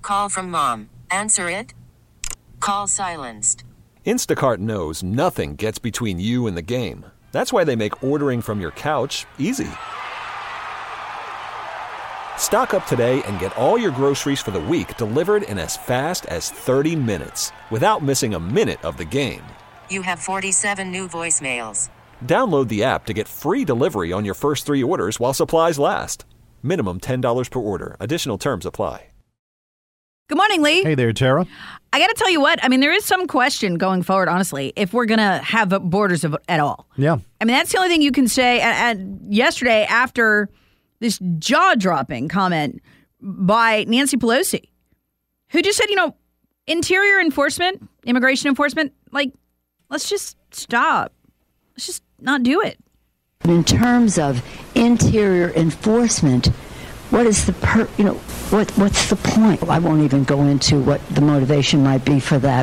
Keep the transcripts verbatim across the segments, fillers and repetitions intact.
Call from mom. Answer it. Call silenced. Instacart knows nothing gets between you and the game. That's why they make ordering from your couch easy. Stock up today and get all your groceries for the week delivered in as fast as thirty minutes without missing a minute of the game. You have forty-seven new voicemails. Download the app to get free delivery on your first three orders while supplies last. Minimum ten dollars per order. Additional terms apply. Good morning, Lee. Hey there, Tara. I got to tell you what, I mean, there is some question going forward, honestly, if we're going to have borders of, at all. Yeah. I mean, that's the only thing you can say. And, and yesterday, after this jaw-dropping comment by Nancy Pelosi, who just said, you know, interior enforcement, immigration enforcement, like, let's just stop. Let's just not do it. In terms of interior enforcement, what is the per, you know, what what's the point? I won't even go into what the motivation might be for that.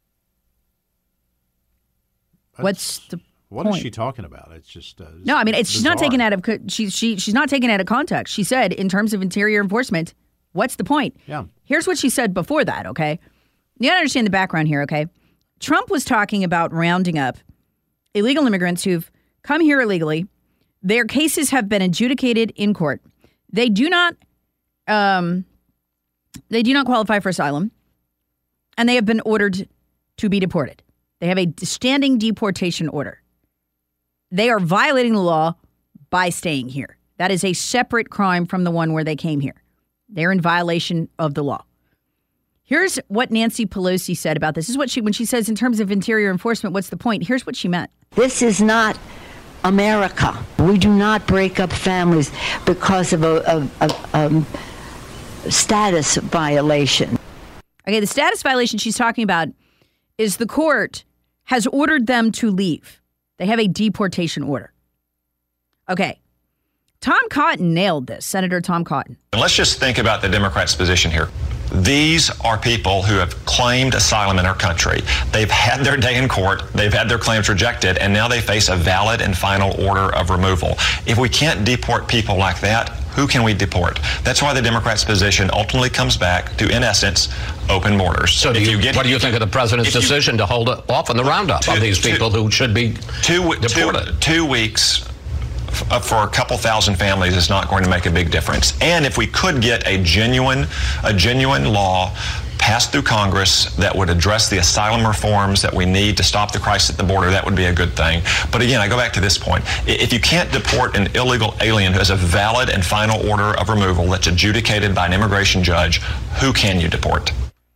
That's, What's the What point? is she talking about? It's just uh, it's No, I mean, it's, she's not bizarre. taken out of co- she, she she's not taken out of context. She said, in terms of interior enforcement, what's the point? Yeah. Here's what she said before that, okay? You gotta understand the background here, okay? Trump was talking about rounding up illegal immigrants who've come here illegally. Their cases have been adjudicated in court. They do not um, they do not qualify for asylum, and they have been ordered to be deported. They have a standing deportation order. They are violating the law by staying here. That is a separate crime from the one where they came here. They're in violation of the law. Here's what Nancy Pelosi said about this. This is what she, when she says in terms of interior enforcement, what's the point? Here's what she meant. This is not America. We do not break up families because of a, a, a um, status violation. Okay, the status violation she's talking about is the court has ordered them to leave. They have a deportation order. Okay. Tom Cotton nailed this, Senator Tom Cotton. Let's just think about the Democrats' position here. These are people who have claimed asylum in our country. They've had their day in court. They've had their claims rejected, and now they face a valid and final order of removal. If we can't deport people like that, who can we deport? That's why the Democrats' position ultimately comes back to, in essence, open borders. So do you, you get, what do you think of the president's you, decision to hold off on the roundup two, of these people two, who should be two, deported? Two, two weeks for a couple thousand families is not going to make a big difference. And if we could get a genuine, a genuine law passed through Congress that would address the asylum reforms that we need to stop the crisis at the border, that would be a good thing. But again, I go back to this point. If you can't deport an illegal alien who has a valid and final order of removal that's adjudicated by an immigration judge, who can you deport?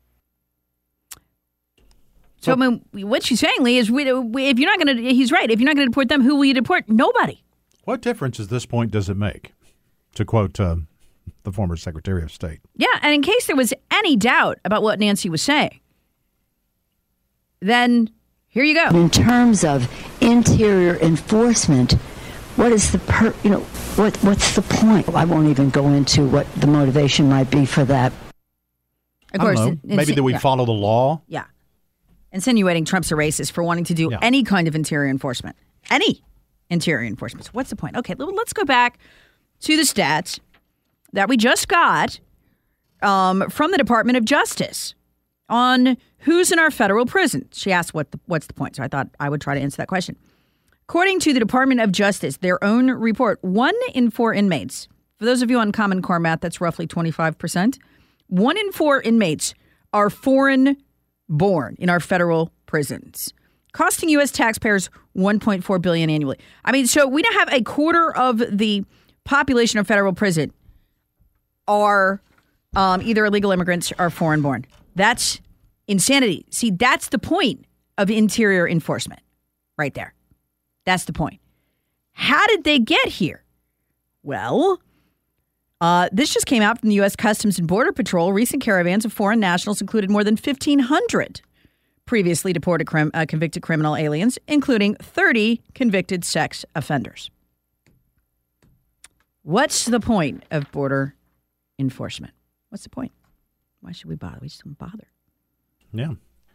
So, I mean, what she's saying, Lee, is we, we, if you're not going to, he's right, if you're not going to deport them, who will you deport? Nobody. What difference at this point does it make? To quote uh, the former Secretary of State. Yeah, and in case there was any doubt about what Nancy was saying, then here you go. In terms of interior enforcement, what is the per, you know, what what's the point? I won't even go into what the motivation might be for that. Of I course, don't know. in- Maybe that we yeah. follow the law. Yeah. Insinuating Trump's a racist for wanting to do Yeah. any kind of interior enforcement. Any interior enforcement. So what's the point? Okay, let's go back to the stats that we just got um, from the Department of Justice on who's in our federal prisons. She asked what the, what's the point, so I thought I would try to answer that question. According to the Department of Justice, their own report, one in four inmates, for those of you on Common Core math, that's roughly twenty-five percent, one in four inmates are foreign-born in our federal prisons, costing U S taxpayers one point four billion dollars annually. I mean, so we now have a quarter of the population of federal prison are um, either illegal immigrants or foreign-born. That's insanity. See, that's the point of interior enforcement right there. That's the point. How did they get here? Well, uh, this just came out from the U S Customs and Border Patrol. Recent caravans of foreign nationals included more than fifteen hundred previously deported crim- uh, convicted criminal aliens, including thirty convicted sex offenders. What's the point of border enforcement? What's the point? Why should we bother? We just don't bother. Yeah.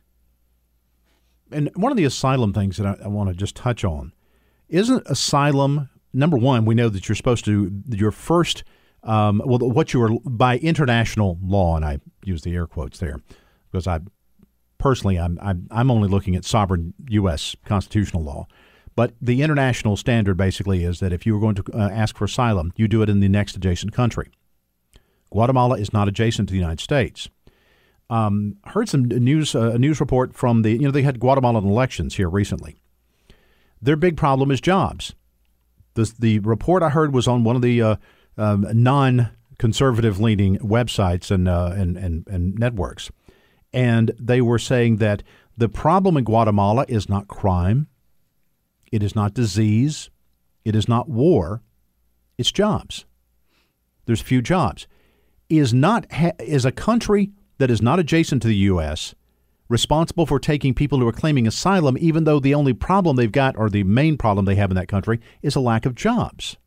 And one of the asylum things that I, I want to just touch on, isn't asylum, number one, we know that you're supposed to, your first, um, well, what you are, by international law, and I use the air quotes there, because I personally, I'm, I'm, I'm only looking at sovereign U S constitutional law. But the international standard basically is that if you were going to uh, ask for asylum, you do it in the next adjacent country. Guatemala is not adjacent to the United States. Um, heard some news, uh, a news report from the, you know, they had Guatemalan elections here recently. Their big problem is jobs. The, the report I heard was on one of the uh, um, non-conservative leaning websites and, uh, and, and, and networks. And they were saying that the problem in Guatemala is not crime. It is not disease. It is not war. It's jobs. There's few jobs. Is not ha- is a country that is not adjacent to the U S responsible for taking people who are claiming asylum, even though the only problem they've got, or the main problem they have in that country, is a lack of jobs?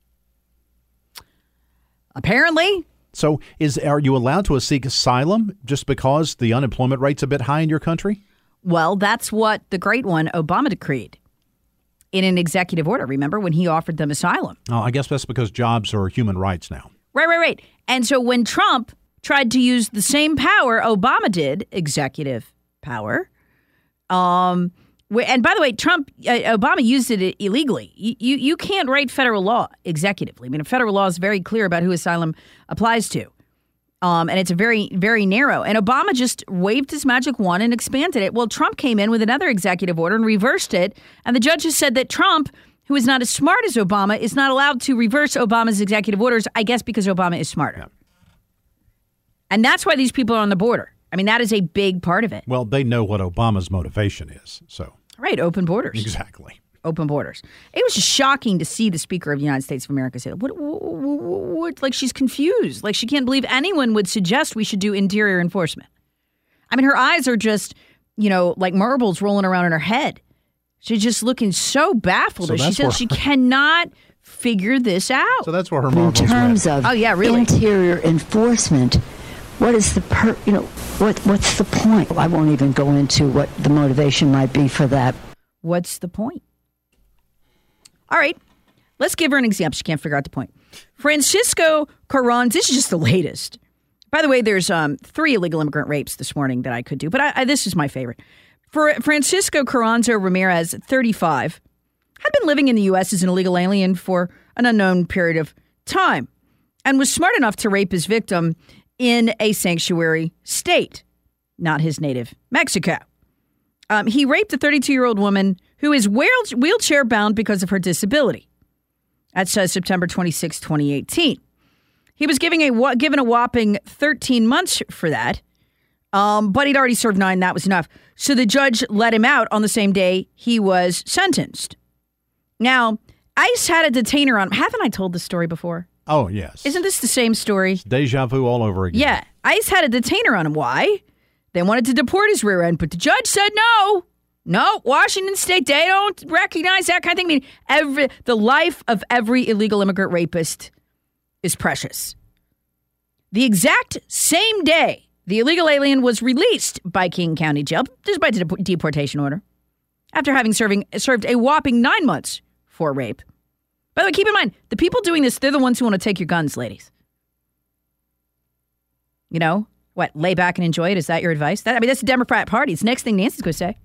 Apparently. So is are you allowed to seek asylum just because the unemployment rate's a bit high in your country? Well, that's what the great one, Obama, decreed in an executive order. Remember when he offered them asylum? Oh, I guess that's because jobs are human rights now. Right, right, right. And so when Trump tried to use the same power Obama did, executive power, um, and by the way, Trump, uh, Obama used it illegally. You, you you can't write federal law executively. I mean, federal law is very clear about who asylum applies to. Um, and it's a very, very narrow. And Obama just waved his magic wand and expanded it. Well, Trump came in with another executive order and reversed it. And the judges said that Trump, who is not as smart as Obama, is not allowed to reverse Obama's executive orders, I guess because Obama is smarter. Yeah. And that's why these people are on the border. I mean, that is a big part of it. Well, they know what Obama's motivation is. So right, open borders. Exactly. Open borders. It was just shocking to see the Speaker of the United States of America say, what, what, what, what, like she's confused. Like she can't believe anyone would suggest we should do interior enforcement. I mean, her eyes are just, you know, like marbles rolling around in her head. She's just looking so baffled. So she says she her, cannot figure this out. So that's where her marbles In terms went. of oh, yeah, really? interior enforcement, what is the per, you know, what what's the point? I won't even go into what the motivation might be for that. What's the point? All right, let's give her an example. She can't figure out the point. Francisco Carranza, this is just the latest. By the way, there's um, three illegal immigrant rapes this morning that I could do, but I, I, this is my favorite. For Francisco Carranza Ramirez, thirty-five, had been living in the U S as an illegal alien for an unknown period of time and was smart enough to rape his victim in a sanctuary state, not his native Mexico. Um, he raped a thirty-two-year-old woman who is wheelchair-bound because of her disability. That says September twenty-sixth, twenty eighteen. He was giving a, given a whopping thirteen months for that, um, but he'd already served nine. That was enough. So the judge let him out on the same day he was sentenced. Now, ICE had a detainer on him. Haven't I told this story before? Oh, yes. Isn't this the same story? It's deja vu all over again. Yeah. ICE had a detainer on him. Why? They wanted to deport his rear end, but the judge said no. No, Washington State, they don't recognize that kind of thing. I mean, every, the life of every illegal immigrant rapist is precious. The exact same day the illegal alien was released by King County Jail, just by de- deportation order, after having serving, served a whopping nine months for rape. By the way, keep in mind, the people doing this, they're the ones who want to take your guns, ladies. You know, what, lay back and enjoy it? Is that your advice? That, I mean, that's the Democrat Party. It's the next thing Nancy's going to say.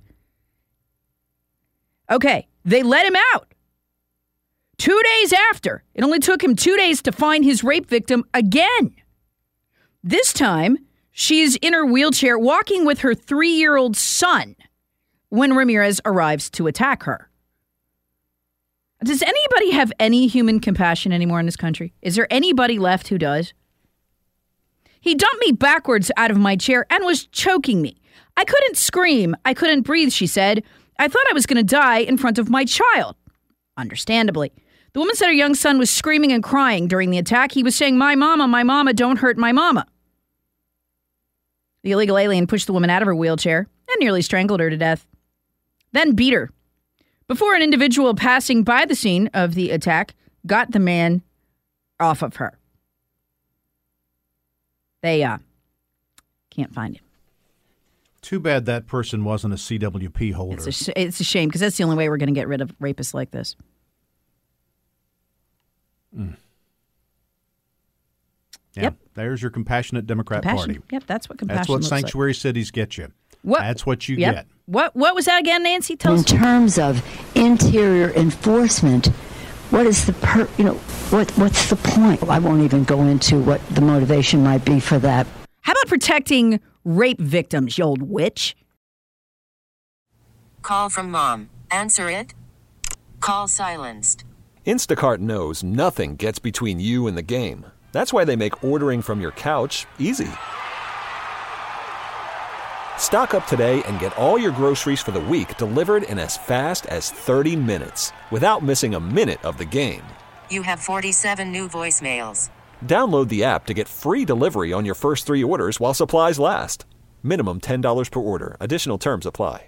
Okay, they let him out. Two days after, it only took him two days to find his rape victim again. This time, she's in her wheelchair walking with her three-year-old son when Ramirez arrives to attack her. Does anybody have any human compassion anymore in this country? Is there anybody left who does? He dumped me backwards out of my chair and was choking me. I couldn't scream. I couldn't breathe, she said. I thought I was going to die in front of my child. Understandably. The woman said her young son was screaming and crying during the attack. He was saying, "My mama, my mama, don't hurt my mama." The illegal alien pushed the woman out of her wheelchair and nearly strangled her to death. Then beat her. Before an individual passing by the scene of the attack got the man off of her. They uh, can't find him. Too bad that person wasn't a C W P holder. It's a, sh- it's a shame, because that's the only way we're going to get rid of rapists like this. Mm. Yeah. Yep. There's your compassionate Democrat Compassion. Party. Yep, that's what compassion That's what looks sanctuary like. cities get you. What? That's what you Yep. get. What What was that again, Nancy? Tell In us. terms of interior enforcement, what is the per, you know, what what's the point? I won't even go into what the motivation might be for that. How about protecting rape victims, you old witch? Call from mom. Answer it. Call silenced. Instacart knows nothing gets between you and the game. That's why they make ordering from your couch easy. Stock up today and get all your groceries for the week delivered in as fast as thirty minutes without missing a minute of the game. You have forty-seven new voicemails. Download the app to get free delivery on your first three orders while supplies last. Minimum ten dollars per order. Additional terms apply.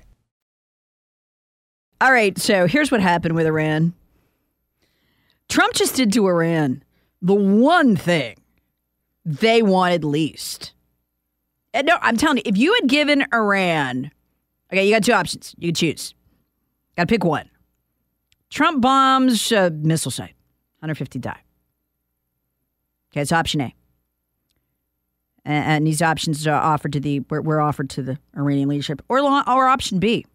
All right, so here's what happened with Iran. Trump just did to Iran the one thing they wanted least. And no, I'm telling you, if you had given Iran, okay, you got two options. You can choose. Got to pick one. Trump bombs a missile site. one hundred fifty die. Okay, it's option A. And, and these options are offered to the were, were offered to the Iranian leadership. Or, or option B.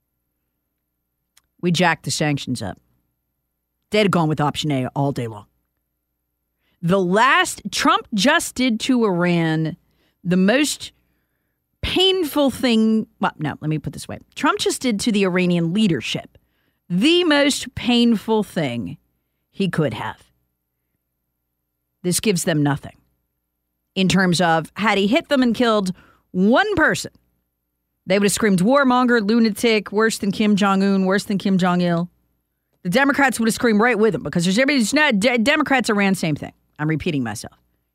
We jacked the sanctions up. They'd have gone with option A all day long. The last, Trump just did to Iran the most painful thing, well, no, let me put it this way. Trump just did to the Iranian leadership the most painful thing he could have. This gives them nothing. In terms of, had he hit them and killed one person, they would have screamed warmonger, lunatic, worse than Kim Jong-un, worse than Kim Jong-il. The Democrats would have screamed right with him because there's everybody's not de- Democrats Iran, same thing. I'm repeating myself.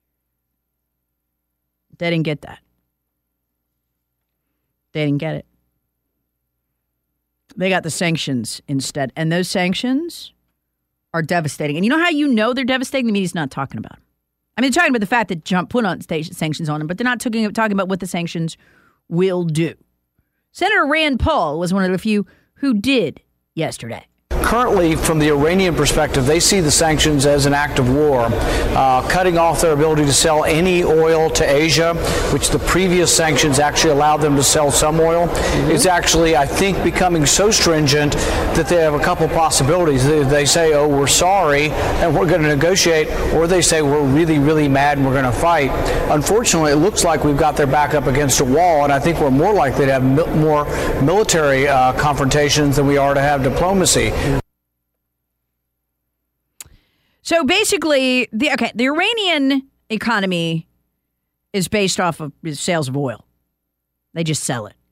They didn't get that. They didn't get it. They got the sanctions instead. And those sanctions are devastating. And you know how you know they're devastating? The media's not talking about them. I mean, they're talking about the fact that Trump put on sanctions on them, but they're not talking, talking about what the sanctions will do. Senator Rand Paul was one of the few who did yesterday. Currently, from the Iranian perspective, they see the sanctions as an act of war, uh, cutting off their ability to sell any oil to Asia, which the previous sanctions actually allowed them to sell some oil. Mm-hmm. It's actually, I think, becoming so stringent that they have a couple possibilities. They, they say, oh, we're sorry, and we're going to negotiate, or they say, we're really, really mad, and we're going to fight. Unfortunately, it looks like we've got their back up against a wall, and I think we're more likely to have mi- more military uh, confrontations than we are to have diplomacy. So basically, the okay, the Iranian economy is based off of sales of oil. They just sell it.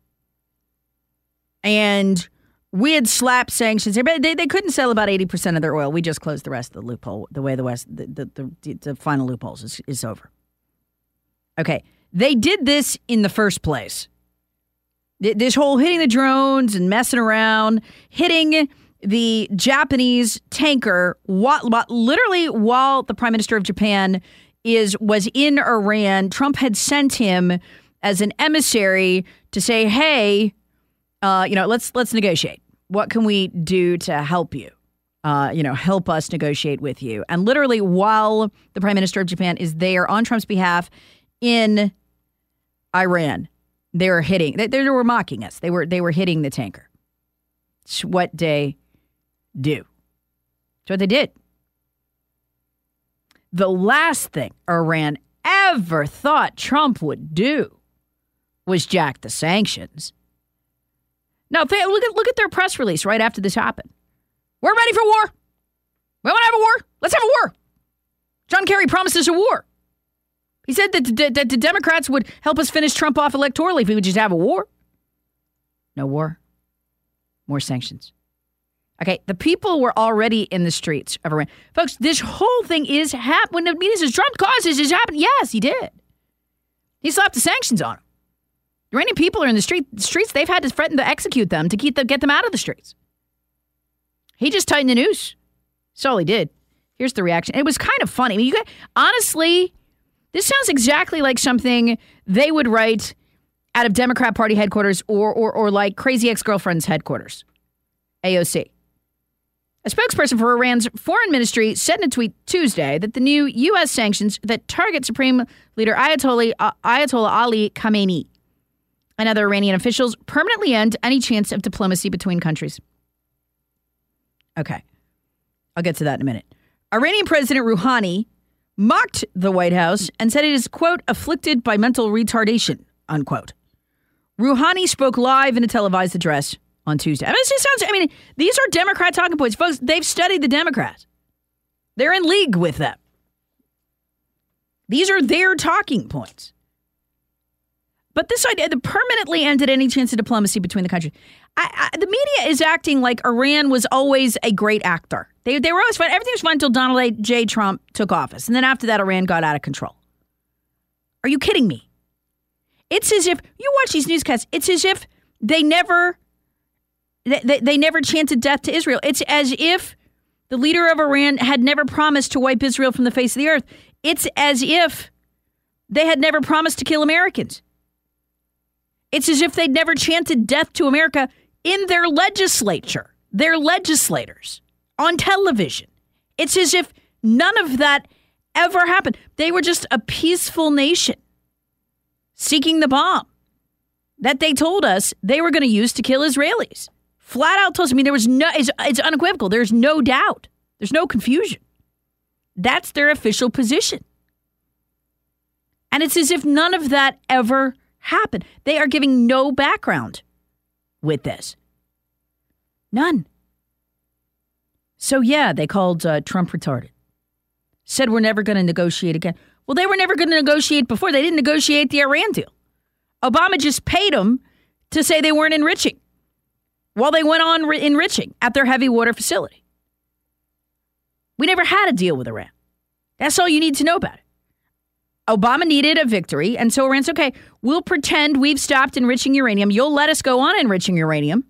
And we had slapped sanctions. They, they, they couldn't sell about eighty percent of their oil. We just closed the rest of the loophole, the way the West, the, the, the, the final loopholes is, is over. Okay, they did this in the first place. This whole hitting the drones and messing around, hitting the Japanese tanker, what, what, literally while the Prime Minister of Japan is was in Iran, Trump had sent him as an emissary to say, "Hey, uh, you know, let's let's negotiate. What can we do to help you? Uh, you know, help us negotiate with you." And literally, while the Prime Minister of Japan is there on Trump's behalf in Iran, they were hitting. They, they were mocking us. They were they were hitting the tanker. It's what they do. It's what they did. The last thing Iran ever thought Trump would do was jack the sanctions. Now, they, look at look at their press release right after this happened. We're ready for war. We want to have a war. Let's have a war. John Kerry promised us a war. He said that the, that the Democrats would help us finish Trump off electorally if we would just have a war. No war. More sanctions. Okay, the people were already in the streets of Iran. Folks, this whole thing is happening. When the media says Trump caused this, it's happened. Yes, he did. He slapped the sanctions on them. Iranian people are in the street, streets. They've had to threaten to execute them to keep them, get them out of the streets. He just tightened the noose. That's all he did. Here's the reaction. It was kind of funny. I mean, you guys, honestly, this sounds exactly like something they would write out of Democrat Party headquarters or or, or like Crazy Ex-Girlfriend's headquarters, A O C. A spokesperson for Iran's foreign ministry said in a tweet Tuesday that the new U S sanctions that target Supreme Leader Ayatollah, uh, Ayatollah Ali Khamenei and other Iranian officials permanently end any chance of diplomacy between countries. Okay. I'll get to that in a minute. Iranian President Rouhani mocked the White House and said it is, quote, afflicted by mental retardation, unquote. Rouhani spoke live in a televised address on Tuesday. I mean, it just sounds, I mean, these are Democrat talking points. Folks, they've studied the Democrats. They're in league with them. These are their talking points. But this idea that permanently ended any chance of diplomacy between the countries. I, I, the media is acting like Iran was always a great actor. They, they were always fine. Everything was fine until Donald J. Trump took office. And then after that, Iran got out of control. Are you kidding me? It's as if, you watch these newscasts, it's as if they never... They, they never chanted death to Israel. It's as if the leader of Iran had never promised to wipe Israel from the face of the earth. It's as if they had never promised to kill Americans. It's as if they'd never chanted death to America in their legislature, their legislators, on television. It's as if none of that ever happened. They were just a peaceful nation seeking the bomb that they told us they were going to use to kill Israelis. Flat out told us. I mean, there was no, it's, it's unequivocal. There's no doubt. There's no confusion. That's their official position. And it's as if none of that ever happened. They are giving no background with this. None. So, yeah, they called uh, Trump retarded. Said we're never going to negotiate again. Well, they were never going to negotiate before. They didn't negotiate the Iran deal. Obama just paid them to say they weren't enriching while they went on re- enriching at their heavy water facility. We never had a deal with Iran. That's all you need to know about it. Obama needed a victory, and so Iran's okay. We'll pretend we've stopped enriching uranium. You'll let us go on enriching uranium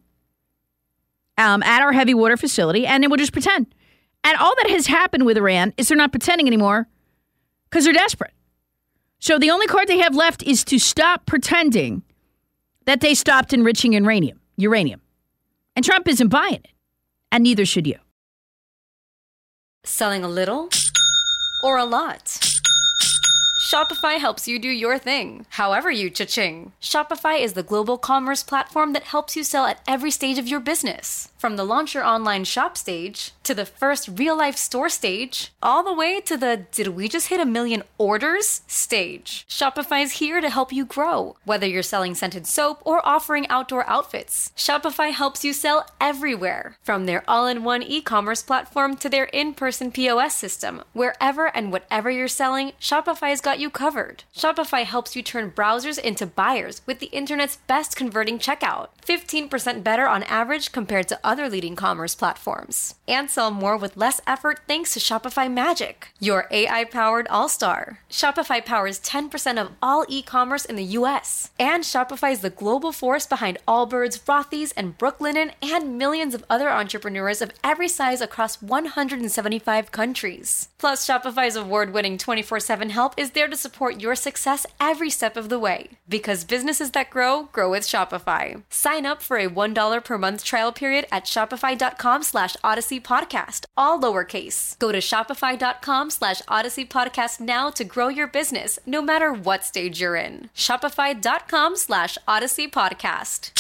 um, at our heavy water facility, and then we'll just pretend. And all that has happened with Iran is they're not pretending anymore because they're desperate. So the only card they have left is to stop pretending that they stopped enriching uranium. Uranium. And Trump isn't buying it. And neither should you. Selling a little or a lot? Shopify helps you do your thing, however you cha-ching. Shopify is the global commerce platform that helps you sell at every stage of your business. From the launch your online shop stage, to the first real-life store stage, all the way to the did we just hit a million orders stage. Shopify's here to help you grow. Whether you're selling scented soap or offering outdoor outfits, Shopify helps you sell everywhere. From their all-in-one e-commerce platform to their in-person P O S system, wherever and whatever you're selling, Shopify's got you covered. Shopify helps you turn browsers into buyers with the internet's best converting checkout. fifteen percent better on average compared to other leading commerce platforms. And sell more with less effort thanks to Shopify Magic, your A I-powered all-star. Shopify powers ten percent of all e-commerce in the U S. And Shopify is the global force behind Allbirds, Rothy's, and Brooklinen, and millions of other entrepreneurs of every size across one hundred seventy-five countries. Plus, Shopify's award-winning twenty-four seven help is there to support your success every step of the way. Because businesses that grow, grow with Shopify. Sign up for a one dollar per month trial period at shopify.com slash Odyssey Podcast, all lowercase. Go to shopify.com slash Odyssey Podcast now to grow your business, no matter what stage you're in. Shopify.com slash Odyssey Podcast.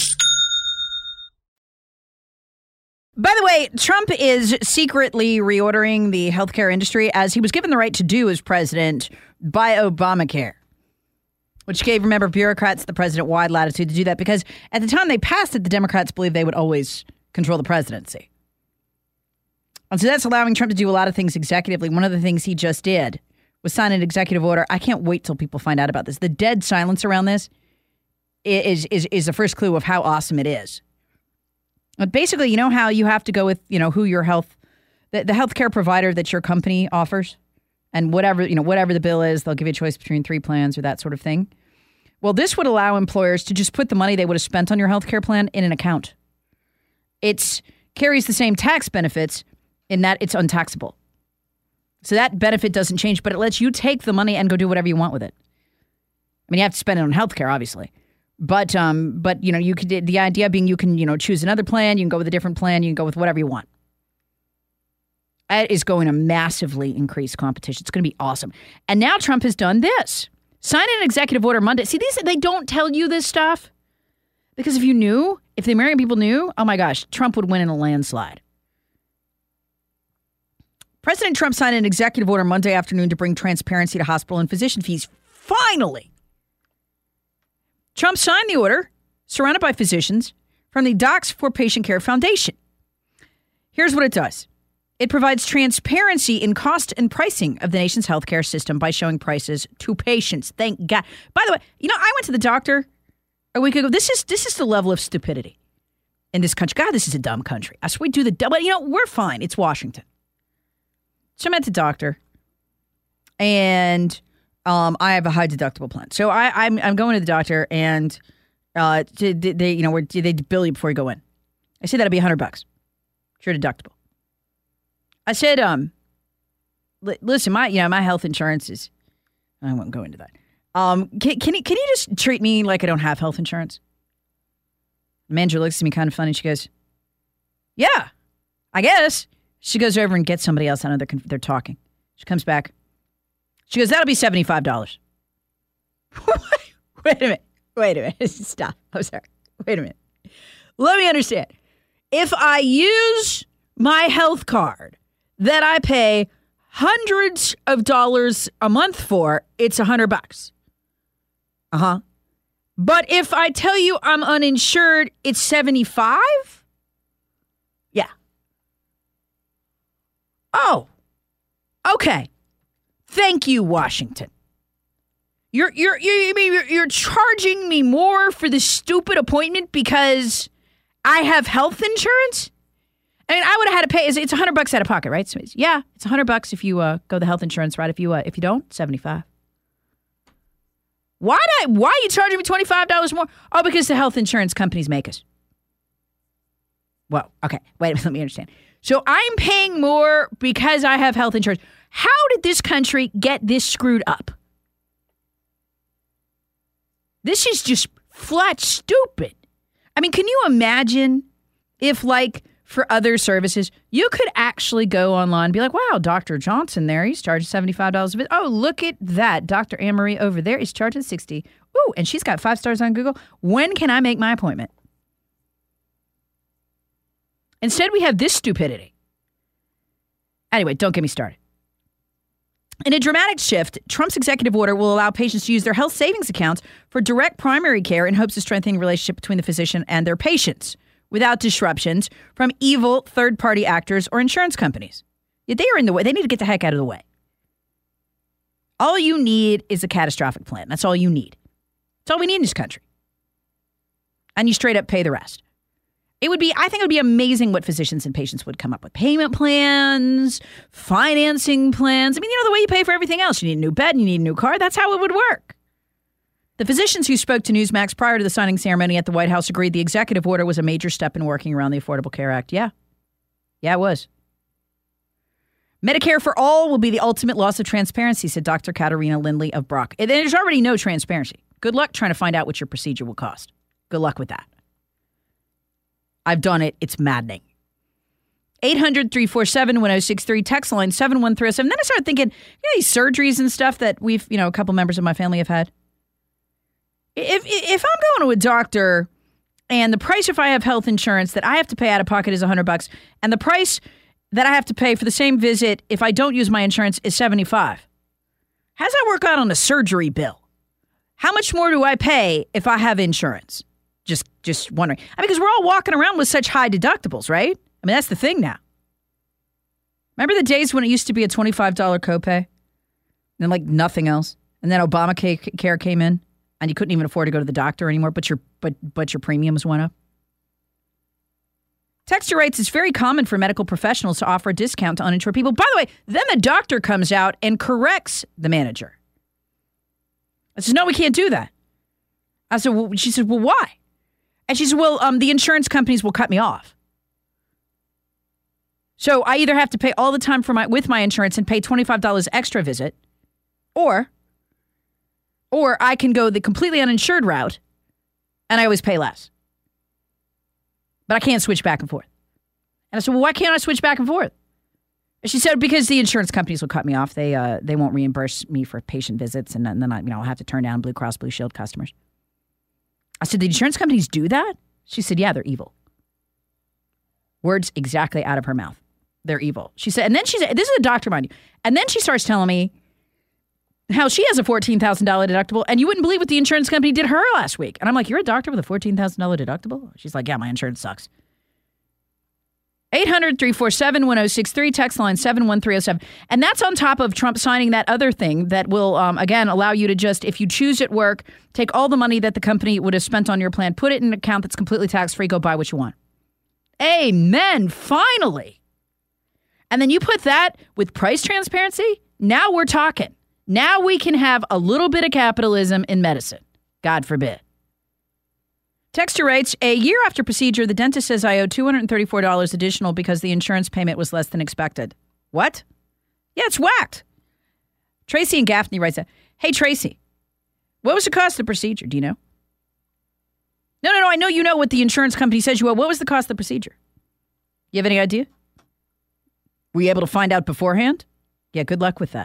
By the way, Trump is secretly reordering the healthcare industry as he was given the right to do as president by Obamacare, which gave, remember, bureaucrats the president wide latitude to do that because at the time they passed it, the Democrats believed they would always control the presidency. And so that's allowing Trump to do a lot of things executively. One of the things he just did was sign an executive order. I can't wait till people find out about this. The dead silence around this is is is the first clue of how awesome it is. But basically, you know how you have to go with, you know, who your health, the, the healthcare provider that your company offers, and whatever, you know, whatever the bill is, they'll give you a choice between three plans or that sort of thing. Well, this would allow employers to just put the money they would have spent on your healthcare plan in an account. It carries the same tax benefits in that it's untaxable. So that benefit doesn't change, but it lets you take the money and go do whatever you want with it. I mean, you have to spend it on healthcare, obviously. But, um, but you know, you could, the idea being you can, you know, choose another plan, you can go with a different plan, you can go with whatever you want. That is going to massively increase competition. It's going to be awesome. And now Trump has done this. Sign an executive order Monday. See, these they don't tell you this stuff. Because if you knew, if the American people knew, oh my gosh, Trump would win in a landslide. President Trump signed an executive order Monday afternoon to bring transparency to hospital and physician fees. Finally. Trump signed the order, surrounded by physicians, from the Docs for Patient Care Foundation. Here's what it does. It provides transparency in cost and pricing of the nation's healthcare system by showing prices to patients. Thank God. By the way, you know, I went to the doctor a week ago. This is this is the level of stupidity in this country. God, this is a dumb country. I swear we do the dumb, but you know, we're fine. It's Washington. So I'm at the doctor, and um, I have a high deductible plan. So I, I'm I'm going to the doctor, and uh, they you know where they bill you before you go in. I said that'll be a hundred bucks. It's your deductible. I said, um, li- listen, my you know my health insurance is. I won't go into that. Um, can can you, can you just treat me like I don't have health insurance? The manager looks at me kind of funny. She goes, "Yeah, I guess." She goes over and gets somebody else. I know they're they're talking. She comes back. She goes, "That'll be seventy-five dollars." Wait a minute. Wait a minute. Stop. I'm sorry. Wait a minute. Let me understand. If I use my health card that I pay hundreds of dollars a month for, it's a hundred bucks. Uh-huh. But if I tell you I'm uninsured, it's seventy-five? Yeah. Oh. Okay. Thank you, Washington. You're you're you're you're, you're charging me more for this stupid appointment because I have health insurance? I mean, I would have had to pay. It's a hundred bucks out of pocket, right? So it's, yeah, it's a hundred bucks if you uh, go the health insurance route. If you uh, if you don't, seventy-five. Why did I, why are you charging me twenty-five dollars more? Oh, because the health insurance companies make us. Well, okay, wait a minute. Let me understand. So I'm paying more because I have health insurance. How did this country get this screwed up? This is just flat stupid. I mean, can you imagine if, like, for other services, you could actually go online and be like, wow, Doctor Johnson there, he's charging seventy-five dollars a visit. Oh, look at that. Doctor Anne-Marie over there is charging sixty dollars. Ooh, and she's got five stars on Google. When can I make my appointment? Instead, we have this stupidity. Anyway, don't get me started. In a dramatic shift, Trump's executive order will allow patients to use their health savings accounts for direct primary care in hopes of strengthening the relationship between the physician and their patients without disruptions from evil third-party actors or insurance companies. Yeah, they are in the way. They need to get the heck out of the way. All you need is a catastrophic plan. That's all you need. That's all we need in this country. And you straight up pay the rest. It would be, I think it would be amazing what physicians and patients would come up with. Payment plans, financing plans. I mean, you know, the way you pay for everything else. You need a new bed, you need a new car. That's how it would work. The physicians who spoke to Newsmax prior to the signing ceremony at the White House agreed the executive order was a major step in working around the Affordable Care Act. Yeah. Yeah, it was. Medicare for all will be the ultimate loss of transparency, said Doctor Katarina Lindley of Brock. And there's already no transparency. Good luck trying to find out what your procedure will cost. Good luck with that. I've done it. It's maddening. eight hundred, three four seven, one oh six three, text line seven one three oh seven. Then I started thinking, you know, these surgeries and stuff that we've, you know, a couple members of my family have had. If if I'm going to a doctor and the price if I have health insurance that I have to pay out of pocket is one hundred bucks and the price that I have to pay for the same visit if I don't use my insurance is seventy-five. How does that work out on a surgery bill? How much more do I pay if I have insurance? Just just wondering. I mean, because we're all walking around with such high deductibles, right? I mean, that's the thing now. Remember the days when it used to be a twenty-five dollars copay? And then, like, nothing else? And then Obamacare came in, and you couldn't even afford to go to the doctor anymore, but your but but your premiums went up? Texter writes, it's very common for medical professionals to offer a discount to uninsured people. By the way, then the doctor comes out and corrects the manager. I said, no, we can't do that. I said, well, she said, well, why? And she said, well, um, the insurance companies will cut me off. So I either have to pay all the time for my with my insurance and pay twenty-five dollars extra visit, or, or I can go the completely uninsured route and I always pay less. But I can't switch back and forth. And I said, well, why can't I switch back and forth? She said, because the insurance companies will cut me off. They uh, they won't reimburse me for patient visits, and then, then I, you know, I'll have to turn down Blue Cross Blue Shield customers. I said, the insurance companies do that? She said, yeah, they're evil. Words exactly out of her mouth. They're evil. She said, and then she said, this is a doctor, mind you. And then she starts telling me how she has a fourteen thousand dollars deductible, and you wouldn't believe what the insurance company did her last week. And I'm like, you're a doctor with a fourteen thousand dollars deductible? She's like, yeah, my insurance sucks. eight hundred, three four seven, one oh six three, text line seven one three oh seven. And that's on top of Trump signing that other thing that will, um, again, allow you to just, if you choose at work, take all the money that the company would have spent on your plan, put it in an account that's completely tax-free, go buy what you want. Amen. Finally. And then you put that with price transparency. Now we're talking. Now we can have a little bit of capitalism in medicine. God forbid. Texter writes, a year after procedure, the dentist says I owe two hundred thirty-four dollars additional because the insurance payment was less than expected. What? Yeah, it's whacked. Tracy and Gaffney writes, hey, Tracy, what was the cost of the procedure? Do you know? No, no, no. I know you know what the insurance company says you owe. What was the cost of the procedure? You have any idea? Were you able to find out beforehand? Yeah, good luck with that.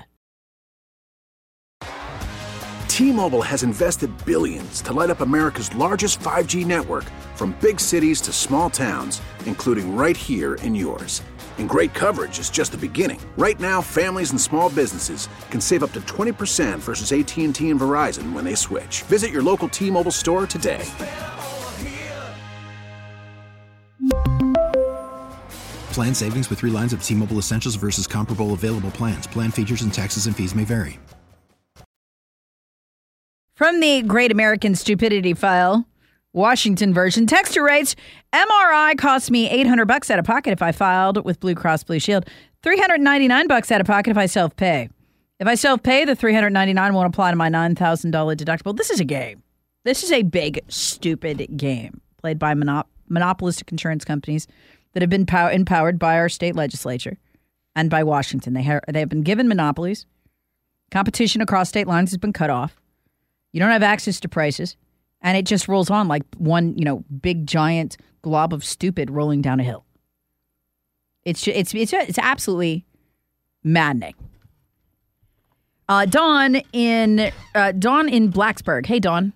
T-Mobile has invested billions to light up America's largest five G network, from big cities to small towns, including right here in yours. And great coverage is just the beginning. Right now, families and small businesses can save up to twenty percent versus A T and T and Verizon when they switch. Visit your local T-Mobile store today. Plan savings with three lines of T-Mobile Essentials versus comparable available plans. Plan features and taxes and fees may vary. From the Great American Stupidity File, Washington version, texter writes, M R I cost me eight hundred bucks out of pocket if I filed with Blue Cross Blue Shield. three hundred ninety-nine bucks out of pocket if I self-pay. If I self-pay, the three hundred ninety-nine won't apply to my nine thousand dollars deductible. This is a game. This is a big, stupid game played by monop- monopolistic insurance companies that have been pow- empowered by our state legislature and by Washington. They, ha- they have been given monopolies. Competition across state lines has been cut off. You don't have access to prices. And it just rolls on like one, you know, big, giant glob of stupid rolling down a hill. It's it's it's, it's absolutely maddening. Uh, Dawn in uh, Dawn in Blacksburg. Hey, Dawn.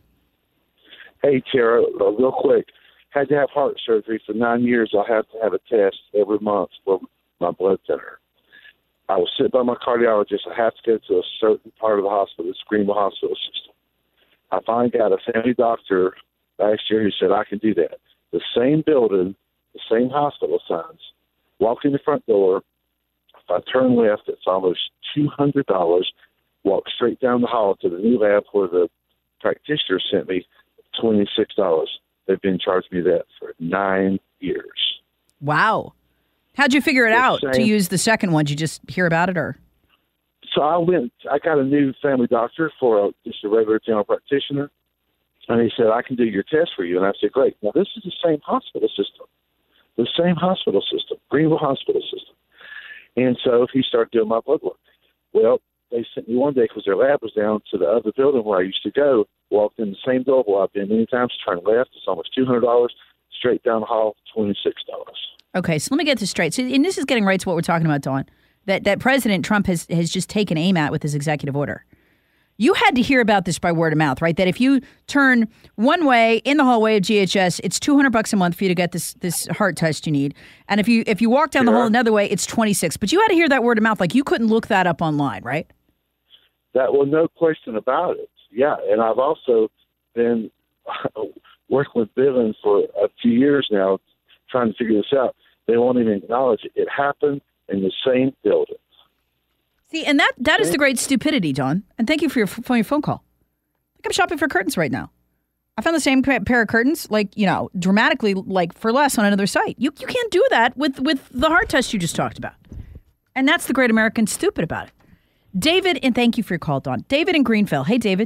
Hey, Tara. Uh, real quick. Had to have heart surgery for nine years. I have to have a test every month for my blood thinner. I was sent by my cardiologist. I have to go to a certain part of the hospital, the Greenville Hospital System. I finally got a family doctor last year who said I can do that. The same building, the same hospital signs. Walk in the front door. If I turn left, it's almost two hundred dollars. Walk straight down the hall to the new lab where the practitioner sent me, twenty-six dollars. They've been charging me that for nine years. Wow. How'd you figure it the out same, to use the second one? Did you just hear about it, or? So I went, I got a new family doctor for a, just a regular general practitioner. And he said, I can do your test for you. And I said, great. Now, this is the same hospital system, the same hospital system, Greenville Hospital System. And so he started doing my blood work. Well, they sent me one day because their lab was down to the other building where I used to go. Walked in the same door where I've been many times, turned left. It's almost two hundred dollars. Straight down the hall, twenty-six dollars. Okay, so let me get this straight. So, and this is getting right to what we're talking about, Dawn, that, that President Trump has, has just taken aim at with his executive order. You had to hear about this by word of mouth, right? That if you turn one way in the hallway of G H S, it's two hundred bucks a month for you to get this this heart test you need. And if you if you walk down yeah. the hall another way, it's twenty-six. But you had to hear that word of mouth. Like, you couldn't look that up online, right? That was no question about it. Yeah, and I've also been working with billing for a few years now, trying to figure this out. They won't even acknowledge it. It happened in the same building. See, and that, that is the great stupidity, John. And thank you for your, for your phone call. Like, I'm shopping for curtains right now. I found the same pair of curtains, like, you know, dramatically, like, for less on another site. You you can't do that with, with the heart test you just talked about. And that's the great American stupid about it. David, and thank you for your call, Dawn. David in Greenville. Hey, David.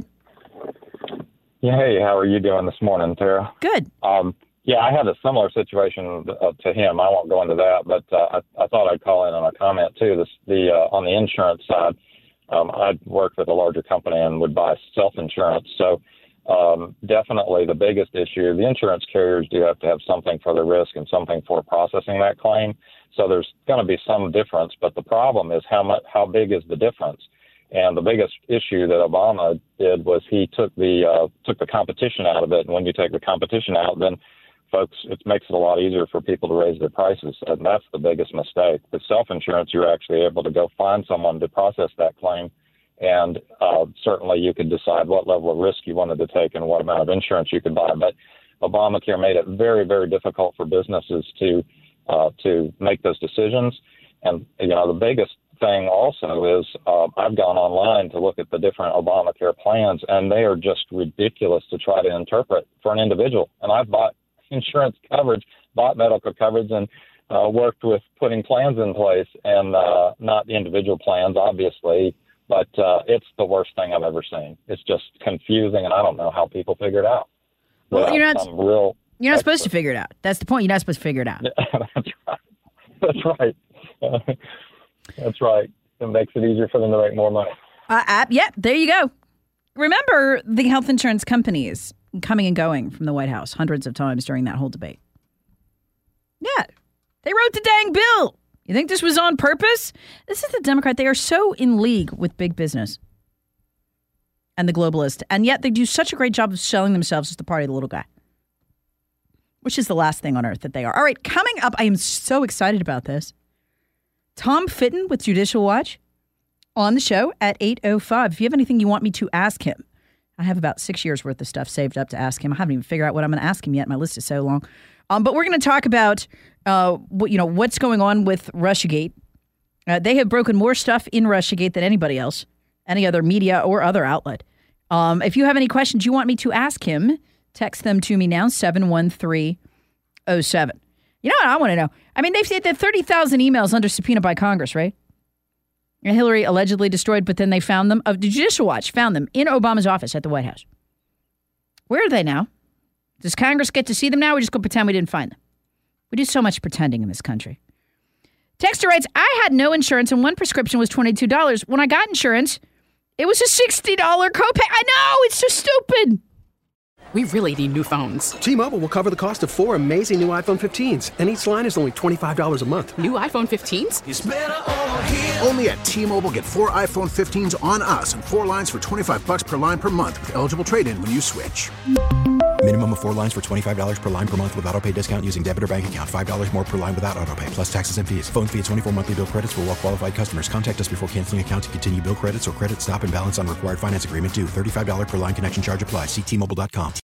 Yeah, hey, how are you doing this morning, Tara? Good. Um, yeah, I had a similar situation uh, to him. I won't go into that, but uh, I, I thought I'd call in on a comment, too. This, the uh, on the insurance side, um, I'd worked with a larger company and would buy self-insurance. So um, definitely the biggest issue. The insurance carriers do have to have something for the risk and something for processing that claim. So there's going to be some difference, but the problem is how much, how big is the difference? And the biggest issue that Obama did was he took the uh, took the competition out of it. And when you take the competition out, then folks, it makes it a lot easier for people to raise their prices. And that's the biggest mistake. With self-insurance, you're actually able to go find someone to process that claim. And uh, certainly you could decide what level of risk you wanted to take and what amount of insurance you could buy. But Obamacare made it very, very difficult for businesses to uh, to make those decisions. And, you know, the biggest thing also is uh, I've gone online to look at the different Obamacare plans, and they are just ridiculous to try to interpret for an individual. And I've bought insurance coverage, bought medical coverage, and uh, worked with putting plans in place, and uh, not the individual plans, obviously. But uh, it's the worst thing I've ever seen. It's just confusing, and I don't know how people figure it out. Well, you're not, real you're not supposed to figure it out. That's the point. You're not supposed to figure it out. That's right. That's right. Uh, that's right. It makes it easier for them to make more money. Uh, uh, yeah, there you go. Remember the health insurance companies coming and going from the White House hundreds of times during that whole debate. Yeah, they wrote the dang bill. You think this was on purpose? This is the Democrat. They are so in league with big business and the globalist, and yet they do such a great job of selling themselves as the party of the little guy, which is the last thing on earth that they are. All right, coming up, I am so excited about this. Tom Fitton with Judicial Watch on the show at eight oh five. If you have anything you want me to ask him, I have about six years worth of stuff saved up to ask him. I haven't even figured out what I'm going to ask him yet. My list is so long. Um, but we're going to talk about uh, what, you know, what's going on with Russiagate. Uh, they have broken more stuff in Russiagate than anybody else, any other media or other outlet. Um, if you have any questions you want me to ask him, text them to me now, seven one three oh seven. You know what I want to know? I mean, they've said that thirty thousand emails under subpoena by Congress, right? And Hillary allegedly destroyed, but then they found them. Uh, the Judicial Watch found them in Obama's office at the White House. Where are they now? Does Congress get to see them now? Or we just go pretend we didn't find them? We do so much pretending in this country. Texter writes, I had no insurance and one prescription was twenty-two dollars. When I got insurance, it was a sixty dollars copay. I know, it's so stupid. We really need new phones. T-Mobile will cover the cost of four amazing new iPhone fifteens, and each line is only twenty-five dollars a month. New iPhone fifteens? It's better over here. Only at T-Mobile, get four iPhone fifteens on us and four lines for twenty-five bucks per line per month with eligible trade-in when you switch. Minimum of four lines for twenty-five dollars per line per month with autopay discount using debit or bank account. five dollars more per line without autopay, plus taxes and fees. Phone fee at twenty-four monthly bill credits for well-qualified customers. Contact us before canceling account to continue bill credits or credit stop and balance on required finance agreement due. thirty-five dollars per line connection charge applies. See T Mobile dot com.